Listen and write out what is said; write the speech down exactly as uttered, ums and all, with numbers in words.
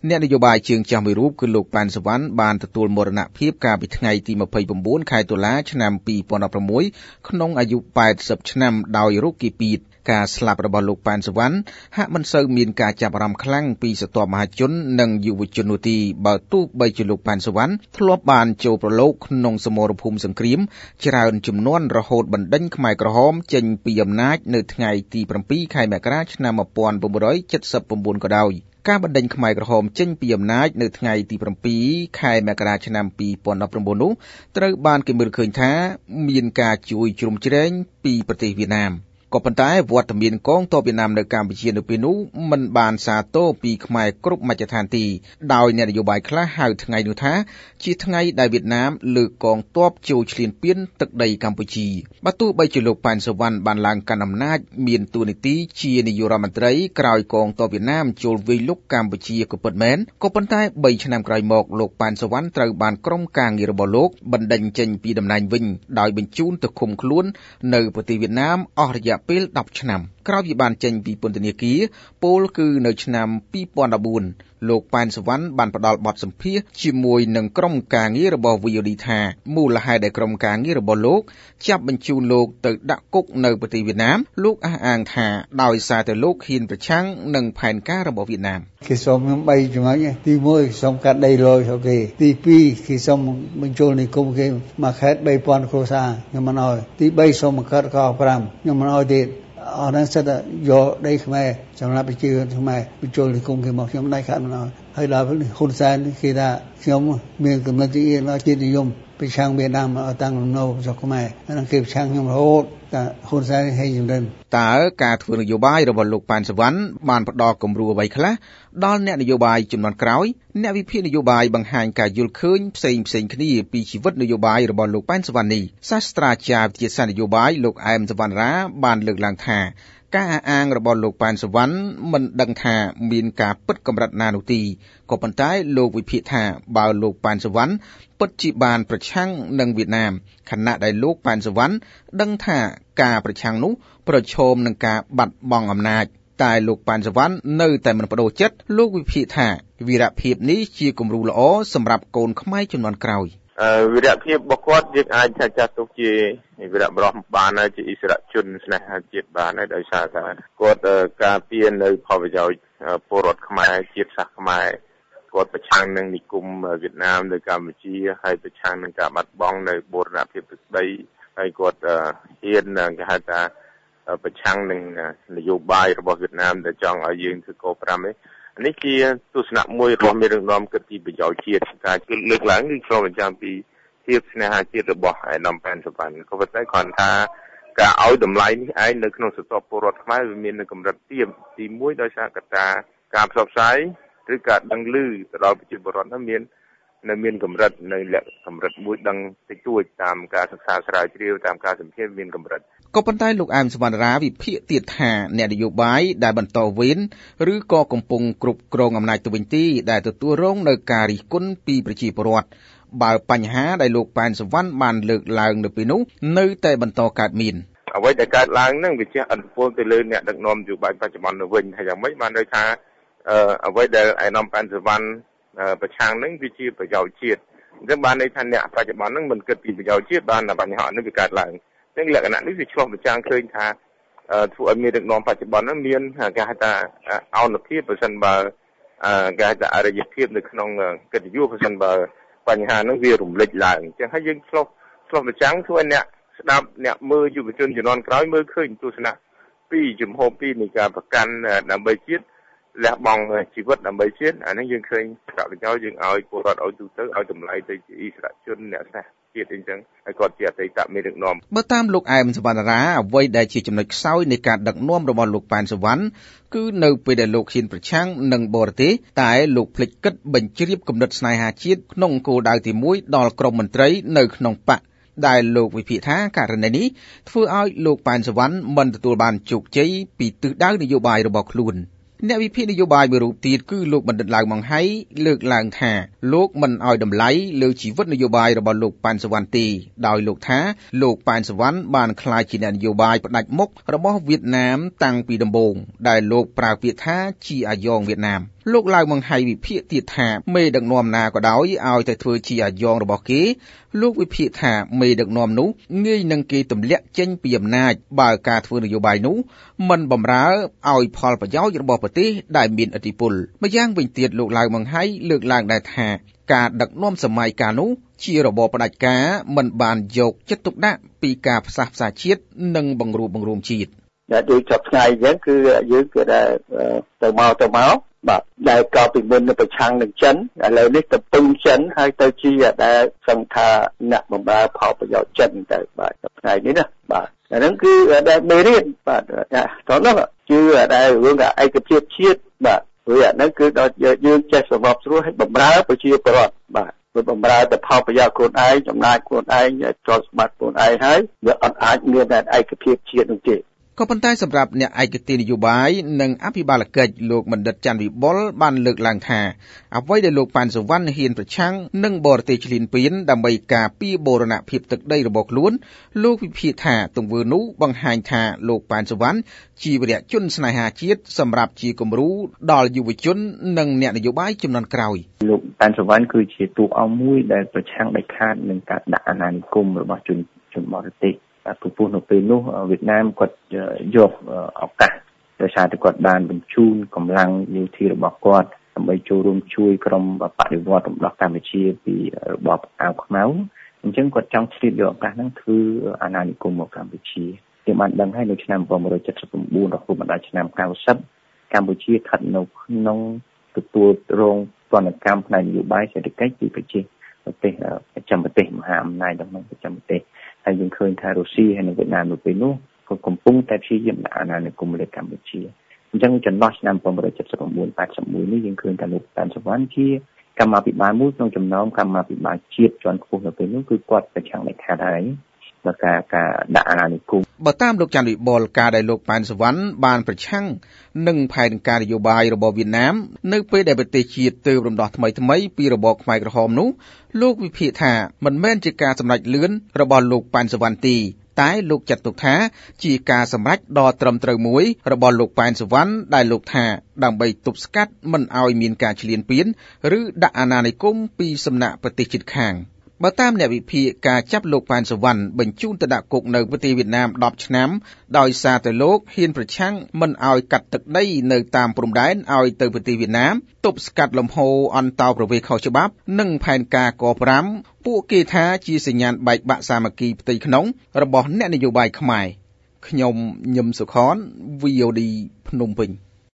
អ្នកនយោបាយជើងចាស់មួយរូបគឺលោកប៉ែនសវណ្ណបានទទួលមរណភាពកាលពីថ្ងៃទីยี่สิบเก้าខែតុលាឆ្នាំยี่สิบสิบหกក្នុងអាយុแปดสิบឆ្នាំដោយរោគគាពីតការស្លាប់របស់លោកប៉ែនសវណ្ណហាក់មិនសូវមានការចាប់អារម្មណ៍ខ្លាំងពីស្ទាប់មហាជននិងយុវជននោះទេបើទោះបីជាលោកប៉ែនសវណ្ណធ្លាប់បានចូលប្រឡូកក្នុងសមរភូមិសង្គ្រាមច្រើនជំនាន់រហូតបណ្ដេញខ្មែរក្រហមចេញពីអំណាចនៅថ្ងៃទីsevenខែមករាឆ្នាំnineteen seventy-nineក៏ដោយការបណ្ដេញខ្មែរក្រហមចេញពីអំណាចនៅថ្ងៃទីsevenខែមករាឆ្នាំtwenty nineteenនោះត្រូវបានគេមើលឃើញថាមានការជួយជ្រោមជ្រែងពីប្រទេសវៀតណាមក៏ប៉ុន្តែវត្តមានកងទ័ពវៀតណាមនៅកម្ពុជានៅពេលនោះមិនបានសាទរពីខ្មែរគ្រប់មជ្ឈដ្ឋានទេដោយអ្នកនយោបាយខ្លះហៅថ្ងៃនោះថាជាថ្ងៃដែលវៀតណាមលើកកងទ័ពចូលឈ្លានពានទឹកដីកម្ពុជាបើទោះបីជាលោកប៉ែនសវណ្ណបានឡើងកាន់អំណាចមានតួនាទីជានាយករដ្ឋមន្ត្រីក្រោយកងទ័ពវៀតណាមចូលវាយលុកកម្ពុជាក៏ពិតមែនក៏ប៉ុន្តែthreeឆ្នាំក្រោយមកលោកប៉ែនសវណ្ណត្រូវបានក្រុមការងាររបស់លោកបណ្ដេញចេញពីតំណែងវិញដោយបញ្ជូនទៅឃុំខ្លួននៅប្រទេសវៀតណាមអស់រយៈពេលtenឆ្នាំក្រោយពីបានចេញពីពន្ធនាគារពលគឺនៅឆ្នាំtwenty fourteenលោកប៉ែនសវណ្ណបានផ្ដល់បទសម្ភាសន៍ជាមួយនឹងក្រុមការងាររបស់ V O D ថាមូលហេតុដែលក្រុមការងាររបស់លោកចាប់បញ្ជូនលោកទៅដាក់គុកនៅប្រទេសវៀតណាមលោកអះអាងថាដោយសារតែលោកហ៊ានប្រឆាំងនឹងផែនការរបស់វៀតណាមគេសុំខ្ញុំthreeចំណុចទីoneសុំកាត់ដីលយអូខេទីtwoគេសុំបញ្ចូលនិគមគេមួយខេត្តthree thousandគ្រួសារខ្ញុំមិនអោយទីthreeសុំបង្កើតកfiveខ្ញុំមិនអោយទៀតអរហ្នឹងសិតយកដីខ្មែរសម្រាប់ប្រជាខ្មែរបញ្ចូលនិគមគេមកខ្ញុំដៃខាត់មិនអោយហើយដល់ហ៊ុនសែនគេថាខ្ញុំមានកំណត់ជាអជាតិនិយមប្រឆាំងវៀតណាមឲ្យតាំងលំនៅស្រុកខ្មែរហ្នឹងគេប្រឆាំងខ្ញុំរហូតតែហ៊ុនសែនហេជំរិនតើការធ្វើនយោបាយរបស់លោកប៉ែនសវណ្ណបានផ្ដល់គំរូអ្វីខ្លះដល់អ្នកនយោបាយជំនាន់ក្រោយអ្នកវិភាគនយោបាយបង្ហាញការយល់ឃើញផ្សេងផ្សេងគ្នាពីជីវិតនយោបាយរបស់លោកប៉ែនសវណ្ណនេះសាស្ត្រាចារ្យវិទ្យាសាស្ត្រនយោបាយលោកអែមសវណ្ណរាបានលើកឡើងថាការអះអាងរបស់លោកប៉ែនសវណ្ណមិនដឹងថាមានការពិតកម្រិតណានោះទេក៏ប៉ុន្តែលោកវិភាគថាបើលោកប៉ែនសវណ្ណពិតជាបានប្រឆាំងនឹងវៀតណាមខណៈដែលលោកប៉ែនសវណ្ណដឹងថាការប្រឆាំងនោះប្រឈមនឹងការបាត់បង់អំណាចតែលោកប៉ែនសវណ្ណនៅតែមិនបដូរចិត្តលោកវិភាគថាវីរភាពនេះជាគំរូល្អសម្រាប់កូនខ្មែរជំនាន់ក្រោយវីរភាពរបស់គាត់យើងអាចថាចាត់ទុកជាវីរៈបរិះបានហើយជាអិសរាជជនស្នេហាជាតិបានហើយដោយសារតែគាត់ការពារនៅផលប្រយោជន៍ពលរដ្ឋខ្មែរជាតិសាសន៍ខ្មែរគាត់ប្រឆាំងនឹងនិគមវៀតណាមនៅកម្ពុជាហើយប្រឆាំងនឹងការបាត់បង់នៅបូរណភាពទឹកដីហើយគាត់ហ៊ានគេហៅថាប្រឆាំងនឹងនយោបាយរបស់វៀតណាមដែលចង់ឲ្យយើងធ្វើកោfiveនេះនេះជាទស្សនៈមួយរបស់មេដឹកនាំគិតពីប្រយោជន៍ជាតិការលើកឡើងគឺឆ្លុះបញ្ចាំងពីភាពស្នេហាជាតិរបស់ឯកឧត្តមប៉ែនសវណ្ណក៏ប៉ុន្តែគ្រាន់ថាការឲ្យតម្លៃនេះឯងនៅក្នុងសន្តិពលរដ្ឋខ្មែរវាមាននៅកម្រិតទាបទីoneដោយសារកត្តាការផ្សព្វផ្សាយឬការដឹងឮទៅដល់ប្រជាពលរដ្ឋនោះមាននៅមានកម្រិតនៅលក្ខកម្រិតមួយដឹងតិចតួចតាមការសិក្សាស្រាវជ្រាវតាមការសម្ភាសន៍មានកម្រិតក៏ប៉ុន្តែលោកអែមសវណ្ណរាវិភាគទៀតថាអ្នកនយោបាយដែលបន្តវេនឬក៏កំពុងគ្រប់គ្រងអំណាចទៅវិញទីដែលទទួលរងនៅការរិះគន់ពីប្រជាពលរដ្ឋបើបញ្ហាដែលលោកប៉ែនសវណ្ណបានលើកឡើងនៅពេលនោះនៅតែបន្តកើតមានអ្វីដែលកើតឡើងហ្នឹងវាជះឥទ្ធិពលទៅលើអ្នកដឹកនាំនយោបាយបច្ចុប្បន្នទៅវិញហើយយ៉ាងម៉េចបានន័យថាអ្វីដែលឯកឧត្តមប៉ែនសវណ្ណប្រឆាំងហ្នឹងវាជាប្រយោជន៍ជាតិអញ្ចឹងបានន័យថាអ្នកបច្ចុប្បន្នហ្នឹងមិនគិតពីប្រយោជន៍ជាតិបានតែបញ្ហានេះវាកើតឡើងអញ្ចឹងលក្ខណៈនេះវាឆ្លុះបញ្ចាំងឃើញថាធ្វើឲ្យមានដឹកនាំបច្ចុប្បន្នហ្នឹងមានគេហៅថាអនុភាពប្រសិនបើគេហៅថាអរិយភាពនៅក្នុងកិត្តិយសប្រសិនបើបញ្ហាហ្នឹងវារំលេចឡើងអញ្ចឹងហើយយើងឆ្លុះឆ្លុះបញ្ចាំងធ្វើឲ្យអ្នកស្ដាប់អ្នកមើលយុវជនជំនាន់ក្រោយមើលឃើញទស្សនៈពីជំហរពីនៃការប្រកាន់ដើម្បីជាតិលះបង់ជីវិតដើម្បីជាតិអានេះយើងឃើញប្រកបដោយយើងឲ្យពលរដ្ឋឲ្យទូទៅឲ្យតម្លៃទៅជាអិសរាជជនអ្នកស្នេហាជាតិអីចឹងហើយគាត់ជាអតីតមេដឹកនាំបើតាមលោកអែមសវណ្ណរាអ្វីដែលជាចំណុចខ្សោយនៃការដឹកនាំរបស់លោកប៉ែនសវណ្ណគឺនៅពេលដែលលោកហ៊ានប្រឆាំងនឹងបរទេសតែលោកភ្លេចគិតបញ្ជ្រាបគំនិតស្នេហាជាតិក្នុងគោលដៅទីoneដល់ក្រុមមន្ត្រីនៅក្នុងបកដែលលោកវិភាគថាករណីនេះធ្វើឲ្យលោកប៉ែនសវណ្ណមិនទទួលបានជោគជ័យពីទិសដៅនយោបាយរបស់ខ្លួនអ្នកវិភាគនយោបាយមួយរូបទៀតគឺលោកបណ្ឌិតឡាវម៉ុងហៃលើកឡើងថាលោកមិនឲ្យតម្លៃលើជីវិតនយោបាយរបស់លោកប៉ែនសវណ្ណទេដោយលោកថាលោកប៉ែនសវណ្ណបានក្លាយជាអ្នកនយោបាយផ្ដាច់មុខរបស់វៀតណាមតាំងពីដំបូងដែលលោកប្រើពាក្យថាជាអាយ៉ងវៀតណាមលោកឡើងបង្ហាញវិភាគទៀតថាមេដឹកនាំណាក៏ដោយឲ្យតែធ្វើជាអាយ៉ងរបស់គេលោកវិភាគថាមេដឹកនាំនោះងាយនឹងគេទម្លាក់ចេញពីអំណាចបើការធ្វើនយោបាយនោះមិនបម្រើឲ្យផលប្រយោជន៍របស់ប្រទេសដែលមានឥទ្ធិពលម្យ៉ាងវិញទៀតលោកឡើងបង្ហាញលើកឡើងដែរថាការដឹកនាំសម័យកាលនោះជារបបផ្ដាច់ការមិនបានយកចិត្តទុកដាក់ពីការផ្សះផ្សាជាតិនិងបង្រួបបង្រួមជាតិដែលដូចចប់ថ្ងៃអញ្ចឹងគឺយើងគឺដែលទៅមកទៅមកបាទដែលកោពីមុននៅប្រឆាំងនឹងចិនឥឡូវនេះទៅពឹងចិនហើយទៅជាដែលសង្ឃថាអ្នកបម្រើផលប្រយោជន៍ចិនទៅបាទថ្ងៃនេះណាបាទអាហ្នឹងគឺដែលមេរៀនបាទតោះនោះគឺដែលរឿងឯកភាពជាតិបាទព្រោះអាហ្នឹងគឺដល់យើងចេះសម្របស្រួលឲ្យបម្រើប្រជាពលរដ្ឋបាទវាបម្រើទៅផលប្រយោជន៍ខ្លួនឯងចំណាយខ្លួនឯងទ្រព្យសម្បត្តិខ្លួនឯងហើយវាអត់អាចមានតែឯកភាពជាតិនោះទេក៏ប៉ុន្តែសម្រាប់អ្នកឯកទេសនយោបាយនិងអភិបាលកិច្ចលោកបណ្ឌិតច័ន្ទវិបុលបានលើកឡើងថាអ្វីដែលលោកប៉ាន់សុវណ្ណហ៊ានប្រឆាំងនឹងបរទេសឈ្លានពានដើម្បីការពារបូរណភាពទឹកដីរបស់ខ្លួនលោកវិភាគថាទង្វើនោះបង្ហាញថាលោកប៉ាន់សុវណ្ណជាវីរៈជនស្នេហាជាតិសម្រាប់ជាគំរូដល់យុវជននិងអ្នកនយោបាយជំនាន់ក្រោយលោកប៉ាន់សុវណ្ណគឺជាតួអង្គមួយដែលប្រឆាំងដាច់ខាតនឹងការដាក់អាណានិគមរបស់ជនជនបរទេសពពុះនៅពេលនោះវៀតណាមគាត់យកឱកាសដោយសារតែគាត់បានបញ្ជូនកម្លាំងយោធារបស់គាត់ដើម្បីចូលរួមជួយក្រុមបដិវត្តន៍រំដោះកម្ពុជាពីរបបអាវខ្មៅអញ្ចឹងគាត់ចង់ឆ្លៀតយកឱកាសហ្នឹងធ្វើអាណានិគមមកកម្ពុជាគេបានដឹងហើយនៅឆ្នាំnineteen seventy-nineរហូតមកដល់ឆ្នាំninetyកម្ពុជាស្ថិតនៅក្នុងទទួលរងទណ្ឌកម្មផ្នែកនយោបាយសេដ្ឋកិច្ចពីប្រទេសប្រទេសប្រចាំប្រទេសមហាអំណាចក្នុងប្រចាំប្រទេសហើយយើងឃើញថារុស្ស៊ីហើយនិងវៀតណាមនៅពេលនោះក៏កំពុងតែព្យាយាមដាក់អាណានិគមលើកម្ពុជាអញ្ចឹងចន្លោះឆ្នាំnineteen seventy-nine eighty-oneនេះយើងឃើញថាលោកប៉ាន់សុវណ្ណជាកម្មាភិបាលមួយក្នុងចំណោមកម្មាភិបាលជាតិជាន់ខ្ពស់នៅពេលនោះគឺគាត់ប្រឆាំងដាច់ខាតហើយបើការការដាក់អាណានិគមបើតាមលោកច័ន្ទវិបុលការដែលលោកប៉ាន់សុវណ្ណបានប្រឆាំងនឹងផែនការនយោបាយរបស់វៀតណាមនៅពេលដែលប្រទេសជាតិទើបរំដោះថ្មីថ្មីពីរបបខ្មែរក្រហមនោះលោកវិភាគថាមិនមែនជាការសម្រេចលឿនរបស់លោកប៉ាន់សុវណ្ណទេតែលោកចាត់ទុកថាជាការសម្រេចដ៏ត្រឹមត្រូវមួយរបស់លោកប៉ែនសុវណ្ណដែលលោកថាដើម្បីទប់ស្កាត់មិនឲ្យមានការឈ្លានពានឬដាក់អាណានិគមពីសំណាក់ប្រទេសជិតខាងបើតាមអ្នកវិភាគការចាប់លោកប៉ែនសុវណ្ណបញ្ជូនទៅដាក់គុកនៅប្រទេសវៀតណាមtenឆ្នាំដោយសារតែលោកហ៊ានប្រឆាំងមិនឲ្យកាត់ទឹកដីនៅតាមព្រំដែនឲ្យទៅប្រទេសវៀតណាមទប់ស្កាត់លំហូរអន្តោប្រវេសន៍ខុសច្បាប់និងផែនការកfiveពួកគេថាជាសញ្ញាណបែកបាក់សាមគ្គីផ្ទៃក្នុងរបស់អ្នកនយោបាយខ្មែរខ្ញុំញឹមសុខន V O D ភ្នំពេញ